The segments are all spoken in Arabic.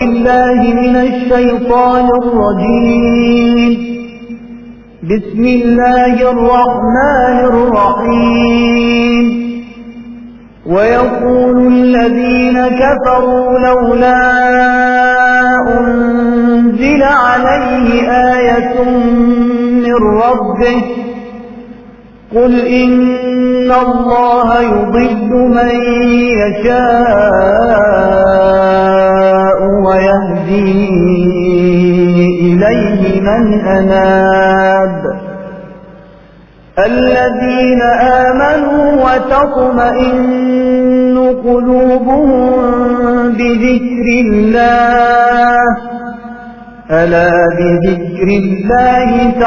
بالله من الشيطان الرجيم. بسم الله الرحمن الرحيم. ويقول الذين كفروا لولا أنزل عليه آية من ربه قل إن الله يضل من يشاء ويهدي إليه من أناب الذين آمنوا وتطمئن قلوبهم بذكر الله ألا بذكر الله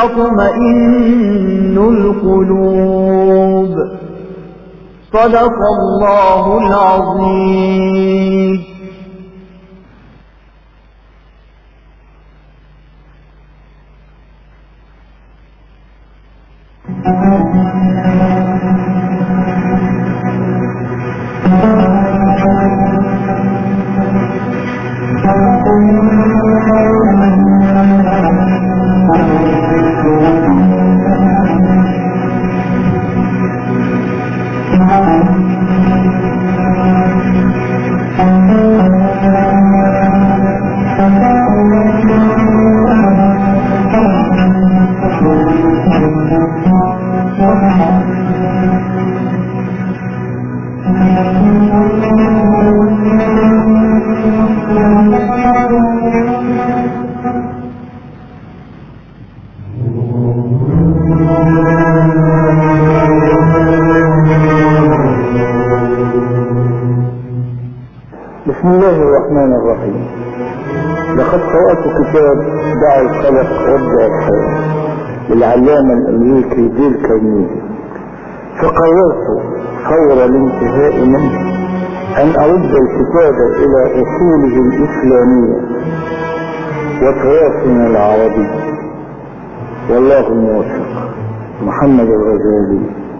تطمئن القلوب. صدق الله العظيم. بسم الله الرحمن الرحيم. لقد قرأت كتاب دع القلق وابدأ الحياة للعلامة الأمريكي ديل كارنيجي، فقررت فور الانتهاء منه أن أرد الكتاب إلى أصوله الإسلامية وتراثنا العربي، والله الموفق. محمد الغزالي.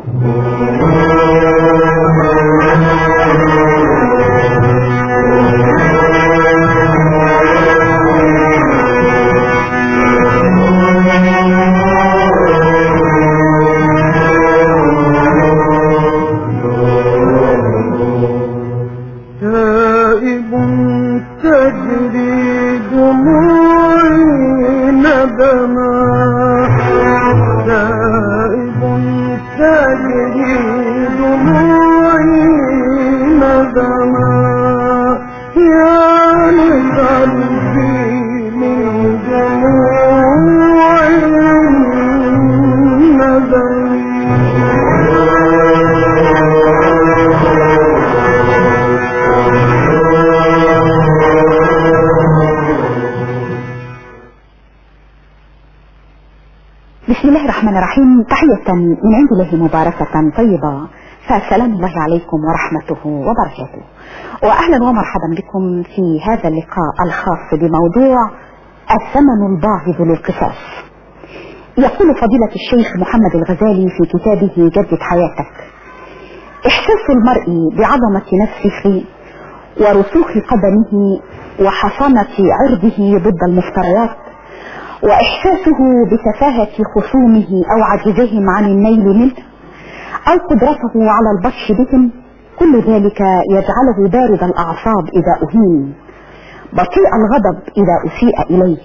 بسم الله الرحمن الرحيم. تحية من عند الله مباركة طيبة، فسلام الله عليكم ورحمته وبركاته، وأهلا ومرحبا بكم في هذا اللقاء الخاص بموضوع الثمن الباهظ للقصاص. يقول فضيلة الشيخ محمد الغزالي في كتابه جدد حياتك: إحساس المرء بعظمة نفسه ورسوخ قدمه وحصانة عرضه ضد المفتريات، وإحساسه بتفاهة خصومه أو عجزهم عن النيل منه، أو قدرته على البطش بهم، كل ذلك يجعله بارد الأعصاب إذا أهين، بطيء الغضب إذا أسيء إليه.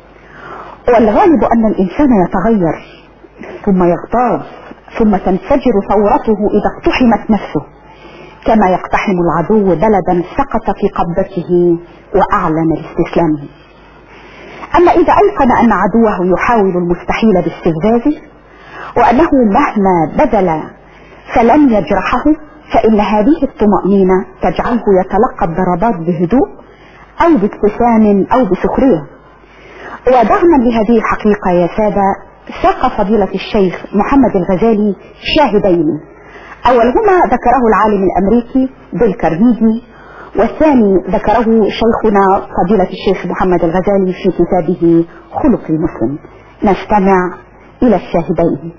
والغالب أن الإنسان يتغير ثم يغتاظ ثم تنفجر ثورته إذا اقتحمت نفسه، كما يقتحم العدو بلدا سقط في قبضته وأعلن الاستسلام. أما إذا أيقن أن عدوه يحاول المستحيل باستفزازه وأنه مهما بذل فلن يجرحه، فإن هذه الطمأنينة تجعله يتلقى الضربات بهدوء أو بابتسام أو بسخرية. ودعما لهذه الحقيقة يا سادة، ساق فضيلة الشيخ محمد الغزالي شاهدين، أولهما ذكره العالم الأمريكي ديل كارنيجي، والثاني ذكره شيخنا فضيلة الشيخ محمد الغزالي في كتابه خلق المسلم. نستمع إلى الشاهدين.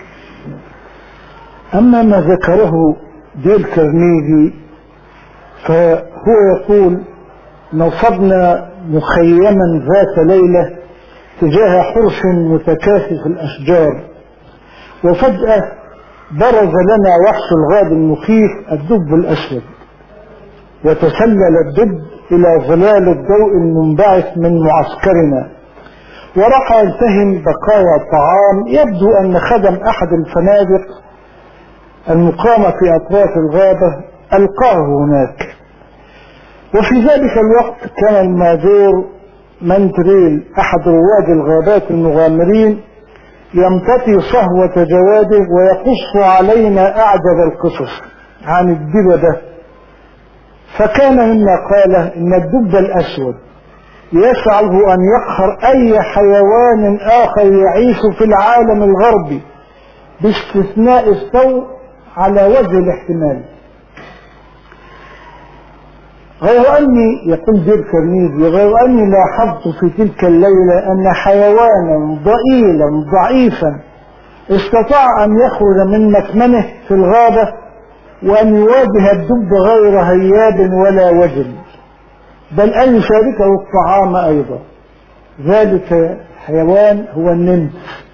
أما ما ذكره ديل كارنيجي فهو يقول نصبنا مخيما ذات ليلة تجاه حرش متكاثف الأشجار، وفجأة برز لنا وحش الغاب المخيف الدب الأسود، وتسلل الدب إلى ظلال الضوء المنبعث من معسكرنا، وراح يلتهم بقايا طعام. يبدو أن خدم أحد الفنادق المقامة في أطراف الغابة ألقاه هناك. وفي ذلك الوقت كان الماجور مانتريل أحد رواد الغابات المغامرين يمتطي صهوة جواده ويقص علينا أعجب القصص عن الدببة. فكان مما قال إن الدب الأسود يسعه أن يقهر أي حيوان آخر يعيش في العالم الغربي باستثناء السوء على وجه الاحتمال. غير أني يقول دير كارنيجي غير أني لاحظت في تلك الليلة أن حيوانا ضئيلا ضعيفا استطاع أن يخرج من مكمنه في الغابة وأن يواجه الدب غير هياب ولا وجل، بل أن يشاركه الطعام أيضا. ذلك الحيوان هو النمر.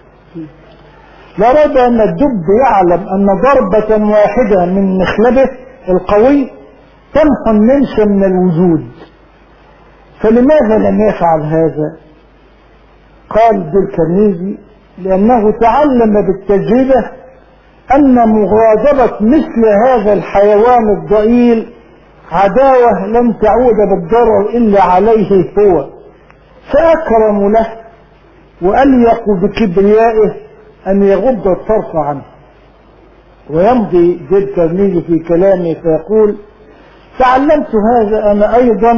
لا ريب أن الدب يعلم أن ضربة واحدة من مخلبه القوي تمحو النمس من الوجود، فلماذا لم يفعل هذا؟ قال دير كارنيجي لأنه تعلم بالتجربة أن مغاضبة مثل هذا الحيوان الضئيل عداوة لن تعود بالضرر إلا عليه هو، فأكرم له وأليق بكبريائه أن يغض الطرف عنه. ويمضي دير كارنيجي في كلامه فيقول تعلمت هذا أنا أيضا،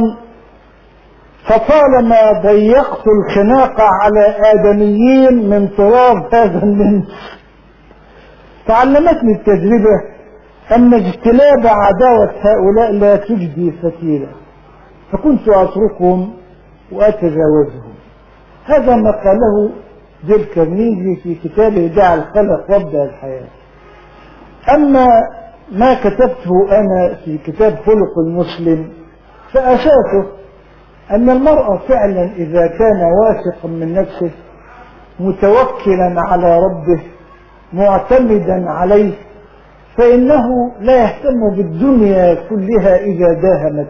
فطالما ضيقت الخناق على آدميين من تراب هذا النمس تعلمتني التجربة أن اجتلاب عداوة هؤلاء لا تجدي فتيلة، فكنت أتركهم وأتجاوزهم. هذا ما قاله دير كارنيجي في كتابه دع الخلق وابدأ الحياة. أما ما كتبته أنا في كتاب خلق المسلم فأساسه أن المرء فعلا إذا كان واثقا من نفسه متوكلا على ربه معتمدا عليه فإنه لا يهتم بالدنيا كلها إذا داهمت،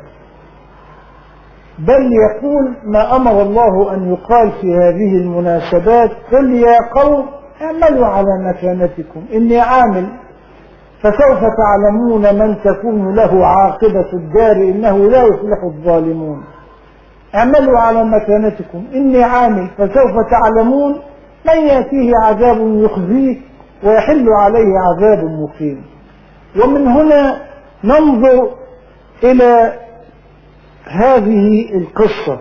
بل يقول ما أمر الله أن يقال في هذه المناسبات قل يا قوم اعملوا على مكانتكم إني عامل فسوف تعلمون من تكون له عاقبة الدار إنه لا يفلح الظالمون. اعملوا على مكانتكم إني عامل فسوف تعلمون من يأتيه عذاب يخزيه ويحل عليه عذاب مقيم. ومن هنا ننظر إلى هذه القصة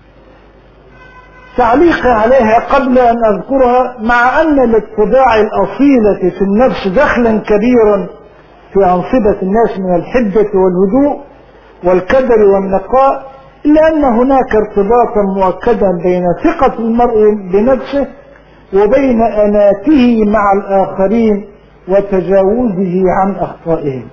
تعليق عليها قبل أن أذكرها، مع أن للطباع الأصيلة في النفس دخلا كبيرا في أنصبة الناس من الحدة والهدوء والكدر والنقاء، إلا أن هناك ارتباطا مؤكدا بين ثقة المرء بنفسه وبين أناته مع الآخرين وتجاوزه عن أخطائهم.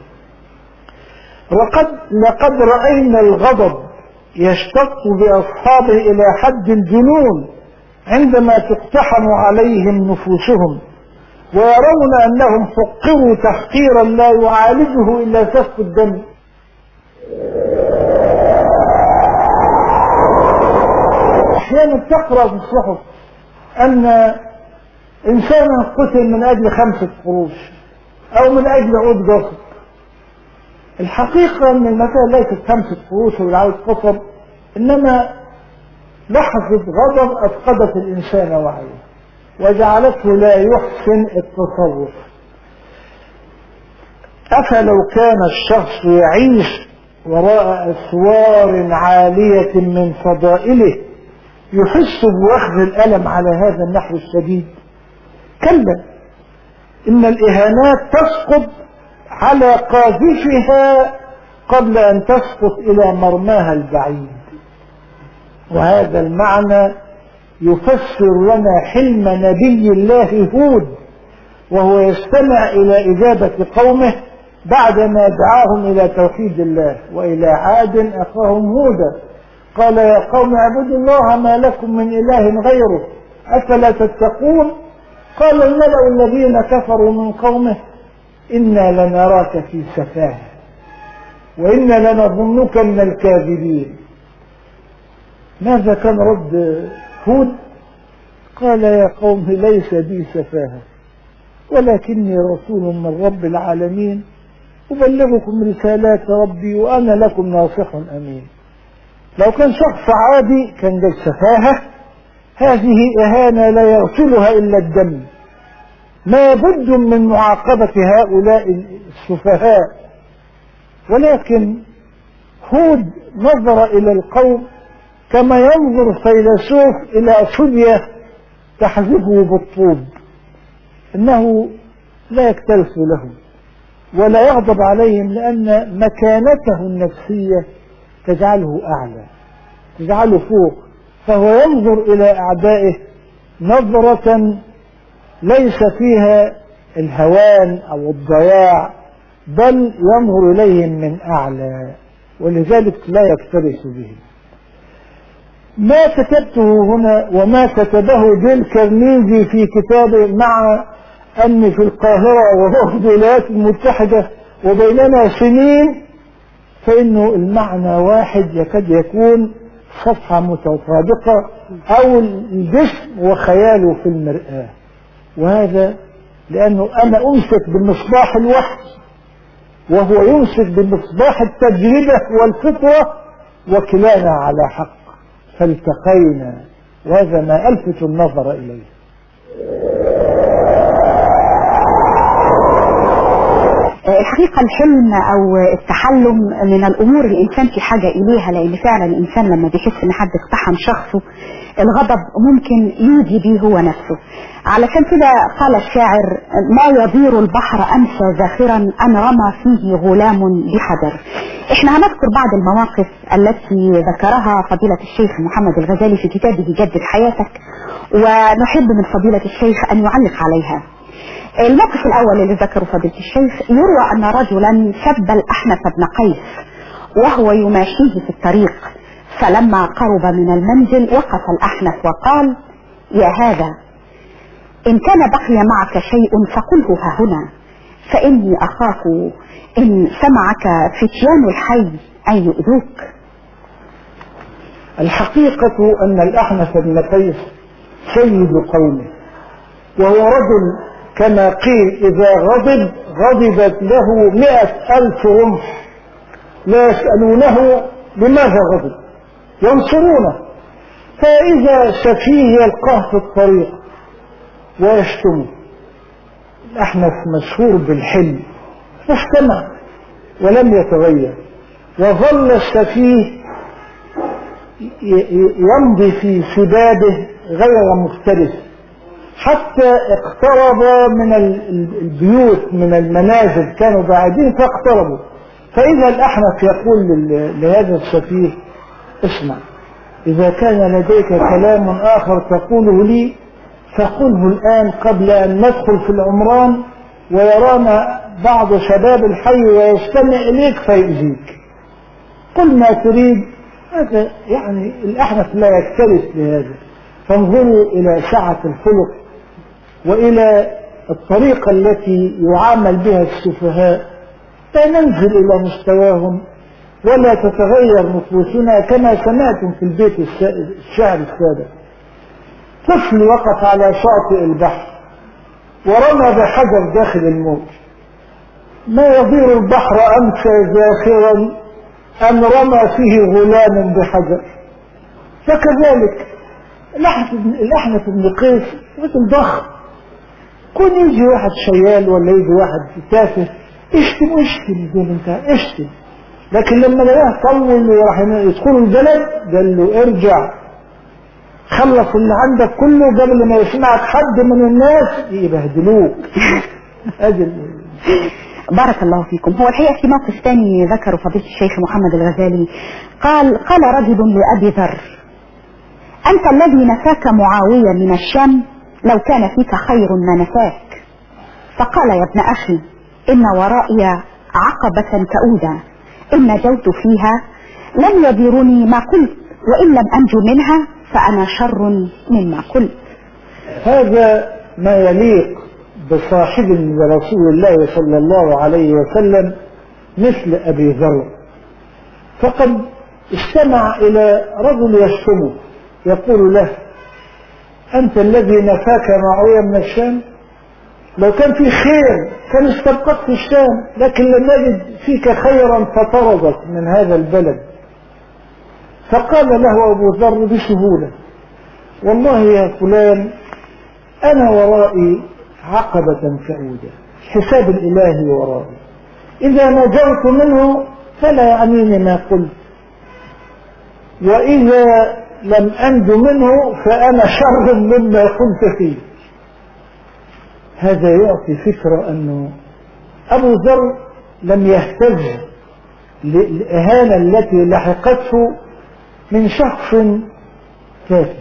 لقد رأينا الغضب يشتق بأصحابه إلى حد الجنون عندما تقتحم عليهم نفوسهم ويرون أنهم حقروا تحقيرا لا يعالجه إلا سفك الدم. أحيانا تقرأ في الصحف أن إنسانا قتل من أجل 5 قروش أو من أجل عود قصب. الحقيقة أن المسألة ليست 5 قروش والعود قصب، إنما لحظة غضب أفقدت الإنسان وعيه وجعلته لا يحسن التصرف. أفلو كان الشخص يعيش وراء أسوار عالية من فضائله يحس بوخز الألم على هذا النحو الشديد؟ كلا، إن الإهانات تسقط على قاذفها قبل أن تسقط إلى مرماها البعيد. وهذا المعنى يفسر لنا حلم نبي الله هود وهو يستمع إلى إجابة قومه بعدما دعاهم إلى توحيد الله. وإلى عاد أخاهم هودا قال يا قوم اعبدوا الله ما لكم من إله غيره أفلا تتقون. قال الملأ الذين كفروا من قومه إنا لنراك في سفاهة وإنا لنظنك من الكاذبين. ماذا كان رد هود؟ قال يا قوم ليس بي سفاهة ولكني رسول من رب العالمين أبلغكم رسالات ربي وأنا لكم ناصح أمين. لو كان شخص عادي كان ده سفاهة، هذه إهانة لا يغسلها إلا الدم. ما بد من معاقبة هؤلاء السفهاء. ولكن هود نظر إلى القوم كما ينظر فيلسوف إلى صبية تحذفه بالطوب، إنه لا يكترث لهم ولا يغضب عليهم، لأن مكانته النفسية تجعله أعلى، تجعله فوق، فهو ينظر إلى أعدائه نظرة ليس فيها الهوان أو الضياع، بل ينظر إليهم من أعلى، ولذلك لا يكترث بهم. ما كتبته هنا وما كتبه ديل كارنيجي في كتابه، مع أني في القاهرة وهو في الولايات المتحدة وبيننا سنين، فإنه المعنى واحد يكاد يكون صفحة متطابقة، أو الجسم وخياله في المرآة. وهذا لأنه أنا أمسك بمصباح الوحي وهو يمسك بمصباح التجربة والفطرة، وكلانا على حق فالتقينا، وهذا ما ألفت النظر إليه. الحقيقة الحلم أو التحلم من الأمور الإنسان في حاجة إليها، لأن فعلا الإنسان لما بيحس إن حد اقتحم شخصه الغضب ممكن يجي به هو نفسه. علشان كده قال الشاعر: ما يضير البحر أمسى زاخرا أن رمى فيه غلام بحجر. احنا هنذكر بعض المواقف التي ذكرها فضيلة الشيخ محمد الغزالي في كتابه جدد حياتك، ونحب من فضيلة الشيخ أن يعلق عليها. الموقف الأول اللي ذكره فضيلة الشيخ: يروى أن رجلا سب الأحنف بن قيس وهو يماشيه في الطريق، فلما قرب من المنزل وقف الأحنف وقال: يا هذا، إن كان بقي معك شيء فقله ها هنا، فإني أخاف إن سمعك فتيان الحي أن يؤذوك. الحقيقة أن الأحنف بن قيس سيد قومه، وهو رجل كما قيل إذا غضب غضبت له 100,000 رمح لا يسألونه لماذا غضب، ينصرونه. فإذا سفيه يلقاه في الطريق ويشتمه. الأحنف مشهور بالحلم، فاستمع ولم يتغير، وظل السفيه يمضي في سبابه غير مفترس حتى اقترب من البيوت، من المنازل، كانوا بعيدين فاقتربوا. فإذا الأحنف يقول لهذا السفيه: اسمع، إذا كان لديك كلام آخر تقوله لي فقله الآن قبل أن ندخل في العمران ويرانا بعض شباب الحي ويستمع إليك فيؤذيك. قل ما تريد. هذا يعني الأحنف لا يكترث لهذا. فانظروا إلى سعة الخلق وإلى الطريقة التي يعامل بها السفهاء، لا ننزل إلى مستواهم ولا تتغير نفوسنا. كما سمعتم في البيت الشعر السابق: طفل وقف على شاطئ البحر ورمى بحجر داخل الموج، ما يضير البحر أمسى زاخرا أن رمى فيه غلام بحجر. فكذلك الأحنف بن قيس مثل ضخم، كون يجي واحد شيال ولا يجي واحد تافه اشتم زي ما انت اشتم، لكن لما لقاه طول وراح يدخلوا البلد قال له: ارجع خلص اللي عندك كله قبل ما يسمعك حد من الناس يبهدلوك. بارك الله فيكم. هو الحقيقة في موقف ثاني ذكره فضيلة الشيخ محمد الغزالي، قال رجل لأبي ذر: أنت الذي نفاك معاوية من الشام، لو كان فيك خير ما نفاك. فقال: يا ابن أخي، إن ورائي عقبة كؤودة، إن نجوت فيها لم يضيرني ما قلت، وإن لم أنجو منها فأنا شر مما قلت. هذا ما يليق بصاحب رسول الله صلى الله عليه وسلم مثل أبي ذر. فقد استمع إلى رجل يشتمه يقول له: أنت الذي نفاك معاوية من الشام؟ لو كان في خير كان استبقت في الشام، لكن لم يجد فيك خيرا فطردك من هذا البلد. فقال له أبو ذر بسهولة: والله يا فلان أنا ورائي عقبة كؤودة، حساب الإله ورائي، إذا نجوت منه فلا يعنيني ما قلت، وإذا لم أنج منه فأنا شر مما كنت فيه. هذا يعطي فكرة أنه أبو ذر لم يهتز للإهانة التي لحقته من شخص تافه،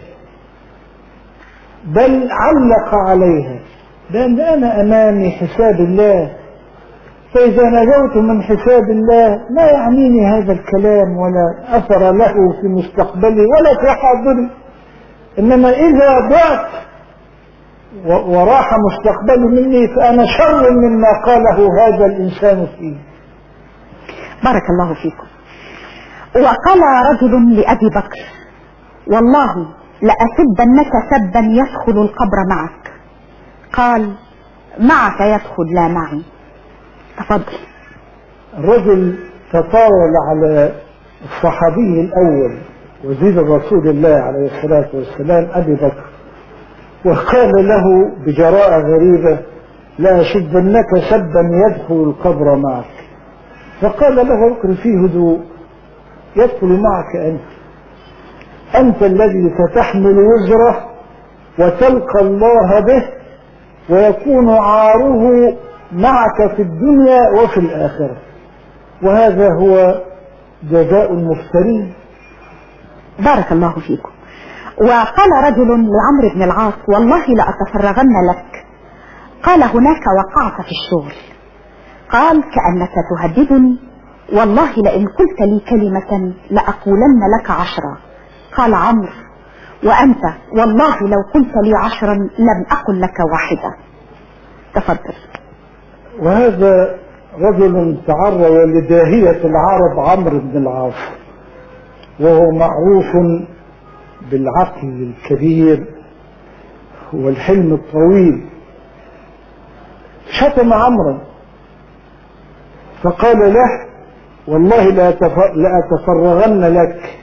بل علق عليها بأن أنا أمامي حساب الله، فإذا نجوت من حساب الله لا يعنيني هذا الكلام ولا أثر له في مستقبلي ولا في حاضري، إنما إذا ضعت وراح مستقبلي مني فأنا شر مما قاله هذا الإنسان فيه. بارك الله فيكم. وقال رجل لأبي بكر: والله لأسبنك سبا يدخل القبر معك. قال: معك يدخل لا معي. تفضل. الرجل تطاول على الصحابي الأول وزير رسول الله عليه الصلاة والسلام أبي بكر، وقال له بجراءة غريبة: لا أشدنك سبا يدخل القبر معك. فقال له بكر في هدوء: يدخل معك أنت الذي ستحمل وزره وتلقى الله به ويكون عاره معك في الدنيا وفي الآخرة، وهذا هو جزاء المفترين. بارك الله فيكم. وقال رجل لعمرو بن العاص: والله لأتفرغن لك. قال: هناك وقعت في الشغل. قال: كأنك تهددني، والله لئن قلت لي كلمة لأقولن لك 10. قال عمرو: وأنت والله لو قلت لي 10 لم أقل لك 1. تفضل. وهذا رجل تعرض لداهية العرب عمرو بن العاص، وهو معروف بالعقل الكبير والحلم الطويل. شتم عمرو فقال له: والله لأتفرغن لك.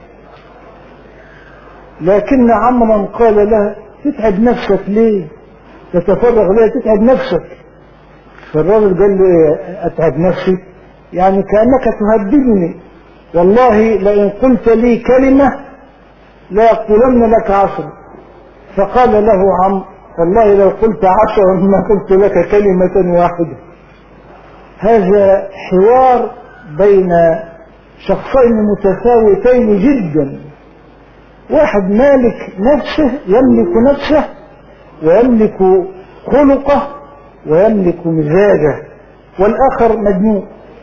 لكن عمرو قال له: تتعب نفسك ليه؟ تتفرغ ليه؟ تتعب نفسك. فالرجل قال له: أتعب نفسي؟ يعني كأنك تهددني، والله لئن قلت لي كلمة لا يقولن لك 10. فقال له عمرو: والله لو قلت 10 ما قلت لك كلمة 1. هذا حوار بين شخصين متفاوتين جدا، واحد مالك نفسه، يملك نفسه ويملك خلقه ويملك مزاجه، والآخر مجنون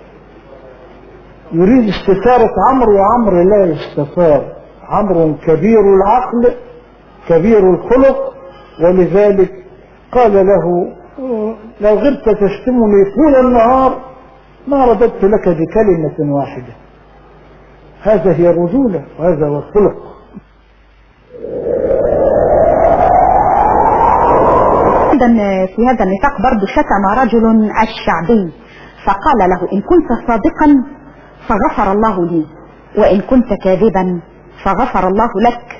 يريد استثارة عمرو، وعمرو لا يستثار. عمرو كبير العقل كبير الخلق، ولذلك قال له: لو غبت تشتمني طول النهار ما رددت لك بكلمة 1. هذا هي الرجولة وهذا هو الخلق. في هذا النطاق برضو شتم رجل الشعبي فقال له: إن كنت صادقا فغفر الله لي، وإن كنت كاذبا فغفر الله لك.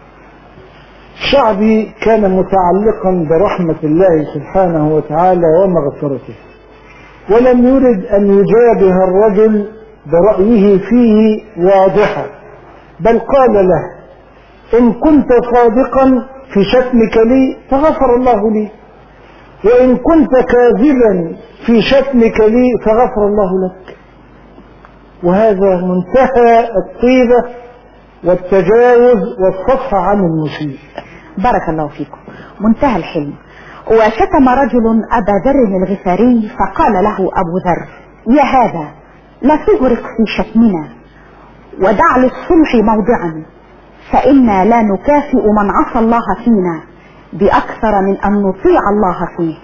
الشعبي كان متعلقا برحمة الله سبحانه وتعالى ومغفرته، ولم يرد أن يجابه الرجل برأيه فيه واضحا، بل قال له: إن كنت صادقا في شتمك لي فغفر الله لي، وإن كنت كاذبا في شتمك لي فغفر الله لك. وهذا منتهى الطيبة والتجاوز والصفح عن المسيء. بارك الله فيكم. منتهى الحلم. وشتم رجل أبا ذر الغفاري فقال له أبو ذر: يا هذا لا تغرق في شتمنا ودع للصلح موضعا، فإنا لا نكافئ من عصى الله فينا بأكثر من أن نطيع الله فيه.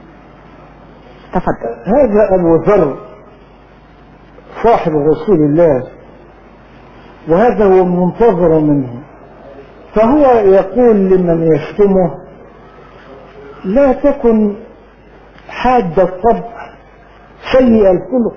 تفضل. هذا أبو ذر صاحب رسول الله، وهذا هو المنتظر منه، فهو يقول لمن يشتمه: لا تكن حاد الطبع سيء الخلق،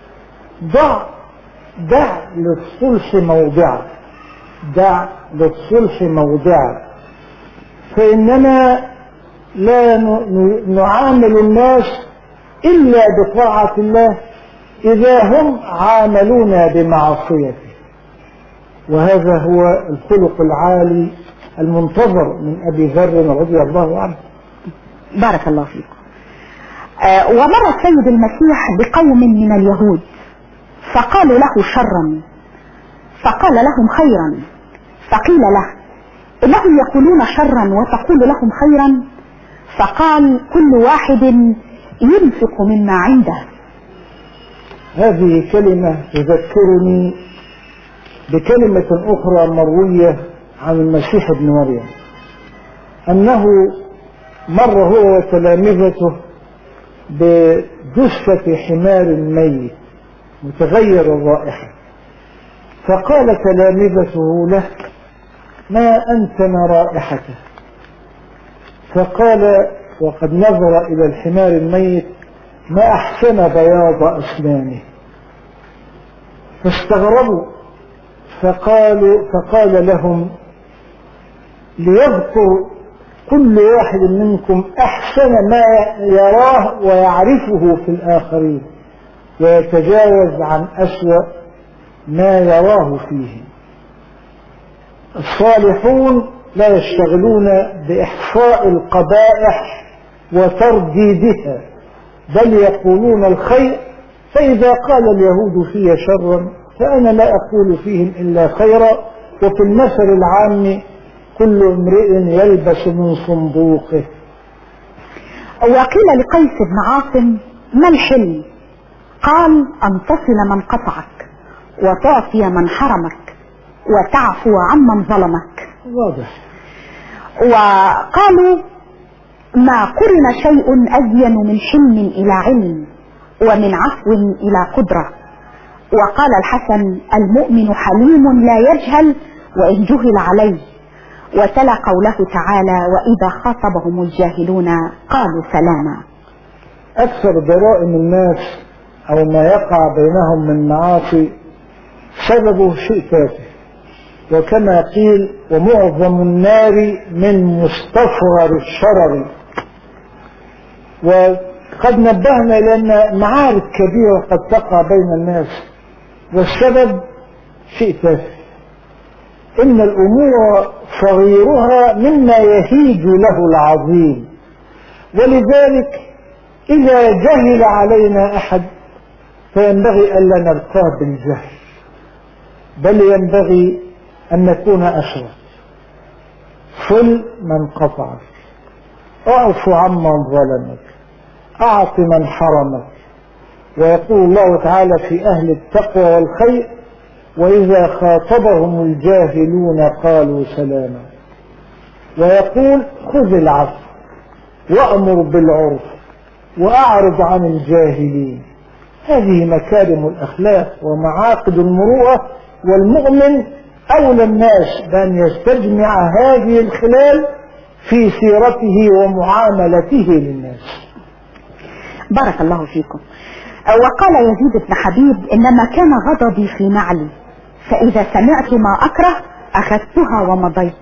دع للصلح موضعا، دع للصلح موضعا، فإننا لا نعامل الناس إلا بطاعة الله إذا هم عاملونا بمعصيته. وهذا هو الخلق العالي المنتظر من أبي ذر رضي الله عنه. بارك الله فيكم. ومر السيد المسيح بقوم من اليهود فقالوا له شرا، فقال لهم خيرا، فقيل له: إنهم يقولون شرا وتقول لهم خيرا؟ فقال: كل واحد ينفق مما عنده. هذه كلمة تذكرني بكلمة أخرى مروية عن المسيح ابن مريم، أنه مر هو وتلامذته بجثة حمار ميت متغير الرائحة، فقال تلامذته له: ما أنتن رائحته؟ فقال وقد نظر إلى الحمار الميت: ما أحسن بياض أسنانه. فاستغربوا، فقال لهم: ليذكر كل واحد منكم أحسن ما يراه ويعرفه في الآخرين، ويتجاوز عن أسوأ ما يراه فيه. الصالحون لا يشتغلون بإحصاء القبائح وترديدها، بل يقولون الخير، فإذا قال اليهود في شرا فأنا لا أقول فيهم إلا خيرا. وفي المثل العام: كل امرئ يلبس من صندوقه. وقيل لقيس بن عاصم: ما الحلم؟ قال: أن تصل من قطعك، وتعطي من حرمك، وتعفو عمن ظلمك. واضح. وقالوا: ما قرن شيء أزين من حلم إلى علم، ومن عفو إلى قدرة. وقال الحسن: المؤمن حليم لا يجهل وإن جهل عليه. وتلا قوله تعالى: وإذا خاطبهم الجاهلون قالوا سلاما. أكثر جرائم الناس أو ما يقع بينهم من معاصي سببه شيء تافه، وكما قيل: ومعظم النار من مستصغر الشرر. وقد نبهنا إلى أن معارك كبيرة قد تقع بين الناس، والسبب شيء تافه، إن الأمور صغيرها مما يهيج له العظيم. ولذلك إذا جهل علينا أحد فينبغي ألا نلقاه بالجهل، بل ينبغي أن نكون أشرف. صل من قطعك، اعف عمن ظلمك، أعط من حرمك. ويقول الله تعالى في أهل التقوى والخير: وإذا خاطبهم الجاهلون قالوا سلاما. ويقول: خذ العفو وأمر بالعرف وأعرض عن الجاهلين. هذه مكارم الأخلاق ومعاقد المروءة، والمؤمن أولى الناس بأن يستجمع هذه الخلال في سيرته ومعاملته للناس. بارك الله فيكم. وقال يزيد بن حبيب: إنما كان غضبي في نعلي، فإذا سمعت ما أكره أخذتها ومضيت.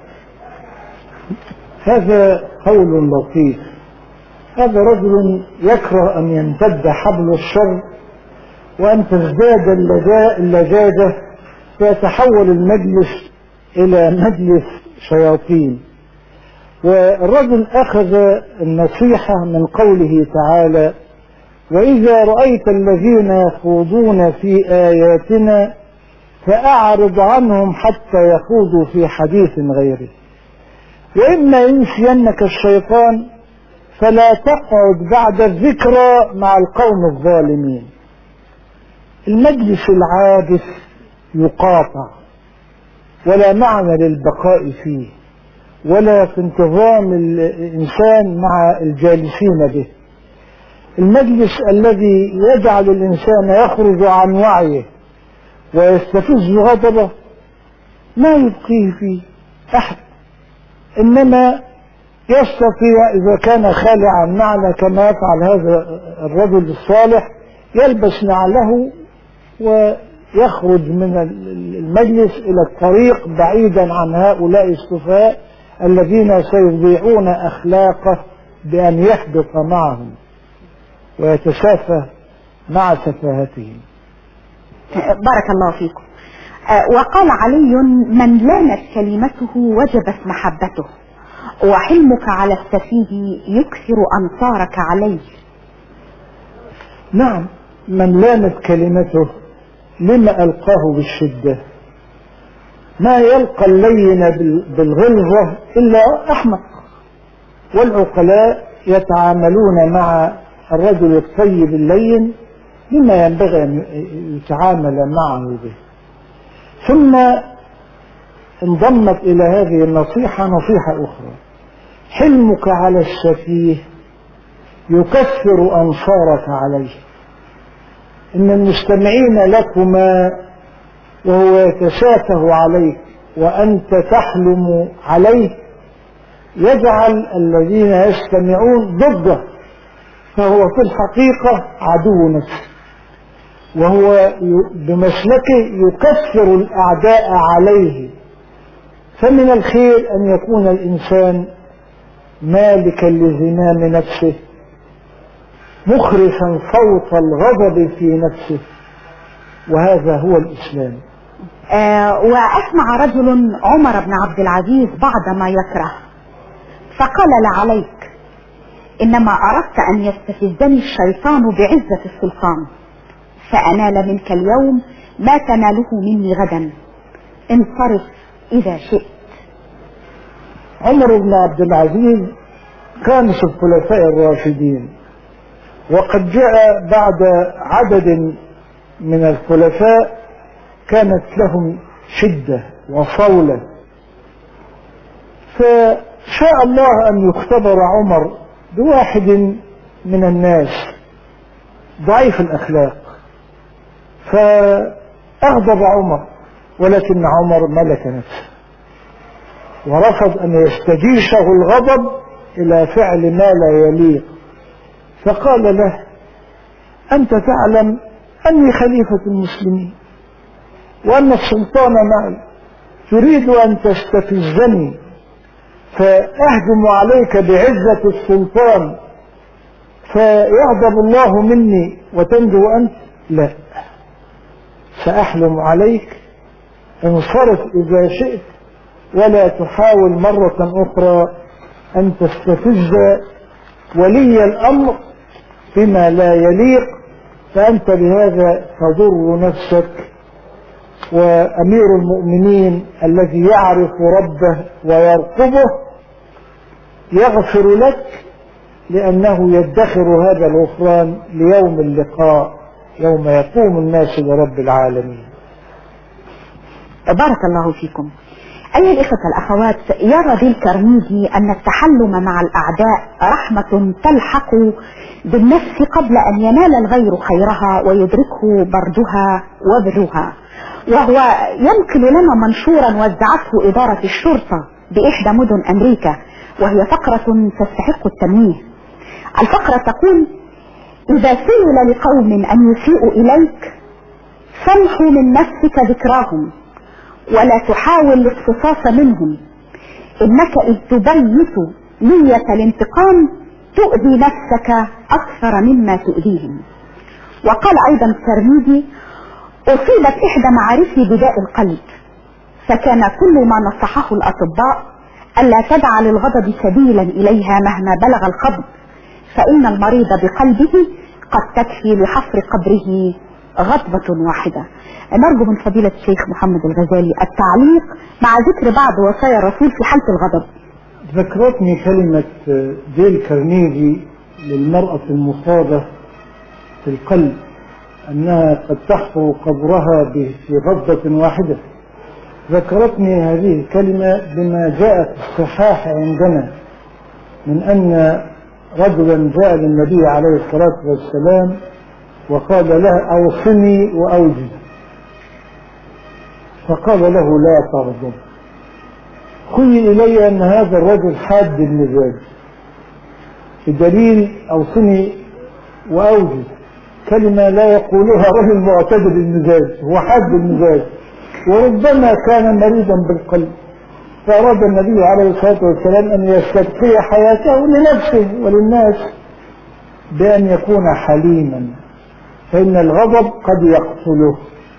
هذا قول لطيف. هذا رجل يكره أن يمتد حبل الشر وأن تزداد اللجاجة فيتحول المجلس إلى مجلس شياطين. والرجل أخذ النصيحة من قوله تعالى: وإذا رأيت الذين يخوضون في آياتنا فأعرض عنهم حتى يخوضوا في حديث غيره، وإما ينسينك الشيطان فلا تقعد بعد الذكرى مع القوم الظالمين. المجلس العابث يقاطع، ولا معنى للبقاء فيه، ولا في انتظام الإنسان مع الجالسين به. المجلس الذي يجعل الإنسان يخرج عن وعيه ويستفز غضبه ما يبقيه فيه أحد، إنما يستطيع إذا كان خالعا نعله كما يفعل هذا الرجل الصالح يلبس نعله ويخرج من المجلس إلى الطريق بعيدا عن هؤلاء السفهاء الذين سيضيعون أخلاقه بأن يحدث معهم ويتسافه مع سفاهتهم. بارك الله فيكم. وقال علي: من لانت كلمته وجبت محبته، وحلمك على السفيه يكثر أنصارك عليه. نعم، من لانت كلمته لما ألقاه بالشدة؟ ما يلقى اللين بالغلظة إلا أحمق، والعقلاء يتعاملون مع الرجل الطيب اللين بما ينبغي أن يتعامل معه به. ثم انضمت إلى هذه النصيحة نصيحة أخرى: حلمك على السفيه يكثر أنصارك عليه. إن المستمعين لكما وهو يتسافه عليك وأنت تحلم عليه يجعل الذين يستمعون ضده، فهو في الحقيقة عدو نفسه، وهو بمسلكه يكثر الأعداء عليه. فمن الخير أن يكون الإنسان مالكا لزمام نفسه، مخرسا صوت الغضب في نفسه، وهذا هو الإسلام. وأسمع رجل عمر بن عبد العزيز بعد ما يكره فقال: لعليك، إنما أردت أن يستفزني الشيطان بعزة السلطان، فأنال منك اليوم ما تناله مني غدا، انصرف إذا شئت. عمر بن عبد العزيز كان في الخلفاء الراشدين، وقد جاء بعد عدد من الخلفاء كانت لهم شدة وصولة، فشاء الله أن يختبر عمر بواحد من الناس ضعيف الأخلاق، فأغضب عمر، ولكن عمر ملك نفسه ورفض أن يستجيشه الغضب إلى فعل ما لا يليق، فقال له: أنت تعلم أني خليفة المسلمين وأن السلطان معي، تريد أن تستفزني فأهجم عليك بعزة السلطان فيغضب الله مني وتنجو أنت؟ لا، سأحلم عليك، انصرف إذا شئت، ولا تحاول مرة أخرى أن تستفز ولي الأمر بما لا يليق، فأنت بهذا تضر نفسك. وأمير المؤمنين الذي يعرف ربه ويرقبه يغفر لك، لأنه يدخر هذا الغفران ليوم اللقاء، يوم يقوم الناس لرب العالمين. بارك الله فيكم. أيها الإخوة الأخوات، يرى ذي الكرميدي أن التحلم مع الأعداء رحمة تلحق بالنفس قبل أن ينال الغير خيرها ويدركه بردها وبرها، وهو ينقل لنا منشورا وزعته إدارة الشرطة بإحدى مدن أمريكا، وهي فقرة تستحق التنويه. الفقرة تقول: إذا سئل لقوم أن يسيئوا إليك فامحوا من نفسك ذكراهم ولا تحاول الاقتصاص منهم، إنك إذ تبيت نية الانتقام تؤذي نفسك أكثر مما تؤذيهم. وقال أيضا الترمذي: أصيبت إحدى معارفي بداء القلب، فكان كل ما نصحه الأطباء ألا تدع للغضب سبيلا إليها مهما بلغ الخضب، فإن المريض بقلبه قد تكفي لحفر قبره غضبة واحدة. نرجو من فضيلة الشيخ محمد الغزالي التعليق مع ذكر بعض وصايا الرسول في حالة الغضب. ذكرتني كلمة ديل كارنيجي للمرأة المصابة في القلب أنها قد تحفر قبرها في غضبة واحدة، ذكرتني هذه الكلمة بما جاء في الصحاح عندنا من أن رجلا جاء للنبي عليه الصلاة والسلام وقال له أوصني وأوجز، فقال له لا تغضب. خيل إلي أن هذا الرجل حاد المزاج، بدليل أوصني وأوجز كلمة لا يقولها رجل معتدل المزاج، هو حاد المزاج وربما كان مريضا بالقلب، فأراد النبي عليه الصلاة والسلام أن يستبقي حياته لنفسه وللناس بأن يكون حليما، فإن الغضب قد يقتله.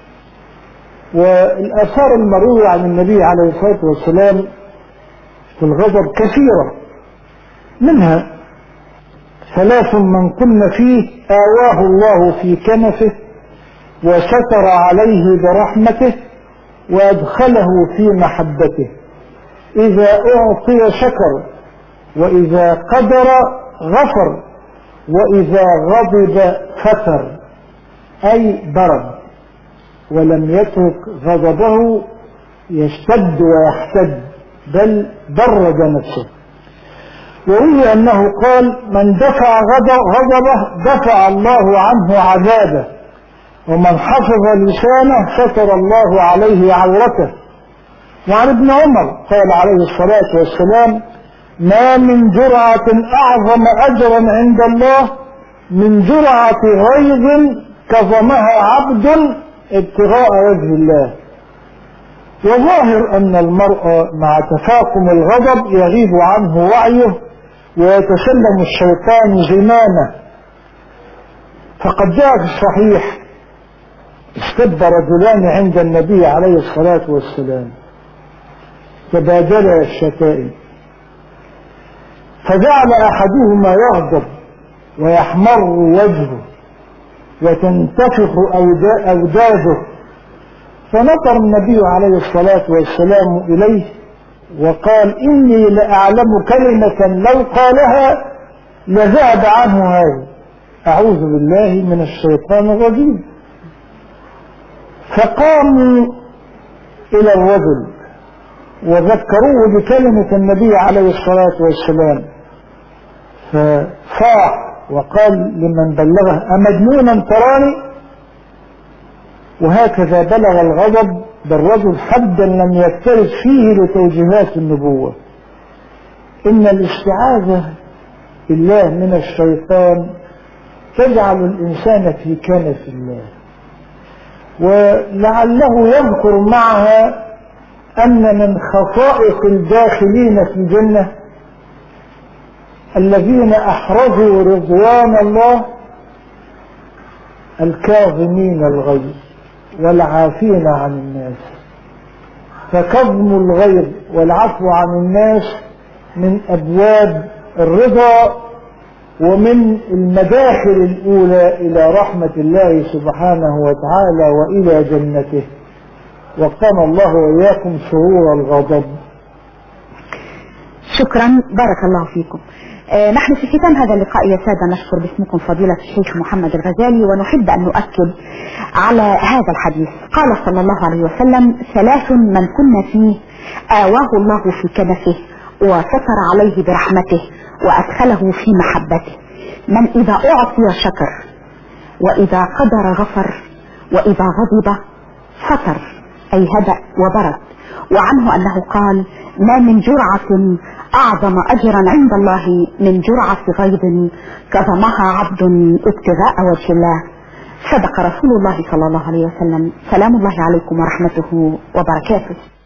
والآثار المروية عن النبي عليه الصلاة والسلام في الغضب كثيرة، منها 3 من كن فيه آواه الله في كنفه وستر عليه برحمته وأدخله في محبته، إذا أعطي شكر وإذا قدر غفر وإذا غضب فتر، أي برد ولم يترك غضبه يشتد ويحتد بل برد نفسه. وروي أنه قال من دفع غضبه دفع الله عنه عذابه، ومن حفظ لسانه ستر الله عليه عورته. وعن ابن عمر قال عليه الصلاة والسلام ما من جرعة أعظم أجرا عند الله من جرعة غيظ كظمها عبد ابتغاء وجه الله. وظاهر أن المرء مع تفاقم الغضب يغيب عنه وعيه ويتسلم الشيطان زمامه، فقد جاء في الصحيح استب رجلان عند النبي عليه الصلاة والسلام تبادلا الشتائم، فجعل أحدهما يغضب ويحمر وجهه وتنتفخ أوداجه، فنظر النبي عليه الصلاة والسلام إليه وقال إني لأعلم كلمة لو قالها لذهب عنه هذا، أعوذ بالله من الشيطان الرجيم. فقاموا إلى الرجل وذكروه بكلمة النبي عليه الصلاة والسلام، فصاح وقال لمن بلغه أمجنونا تراني؟ وهكذا بلغ الغضب بالرجل حدا لم يفترض فيه لتوجيهات النبوة. إن الاستعاذة بالله من الشيطان تجعل الإنسان في كنف الله، ولعله يذكر معها أن من خصائص الداخلين في الجنة الذين أحرزوا رضوان الله الكاظمين الغيظ والعافين عن الناس، فكظم الغيظ والعفو عن الناس من أبواب الرضا ومن المداخل الأولى إلى رحمة الله سبحانه وتعالى وإلى جنته، وقنا الله وإياكم شرور الغضب. شكرا، بارك الله فيكم. نحن في ختام هذا اللقاء يا سادة نشكر باسمكم فضيلة الشيخ محمد الغزالي، ونحب أن نؤكد على هذا الحديث. قال صلى الله عليه وسلم 3 من كن فيه آواه الله في كنفه وستر عليه برحمته وأدخله في محبته، من إذا أعطي شكر وإذا قدر غفر وإذا غضب فتر أي هدأ وبرد. وعنه أنه قال ما من جرعة أعظم أجرا عند الله من جرعة غيظ كظمها عبد ابتغاء وجه الله. صدق رسول الله صلى الله عليه وسلم. سلام الله عليكم ورحمته وبركاته.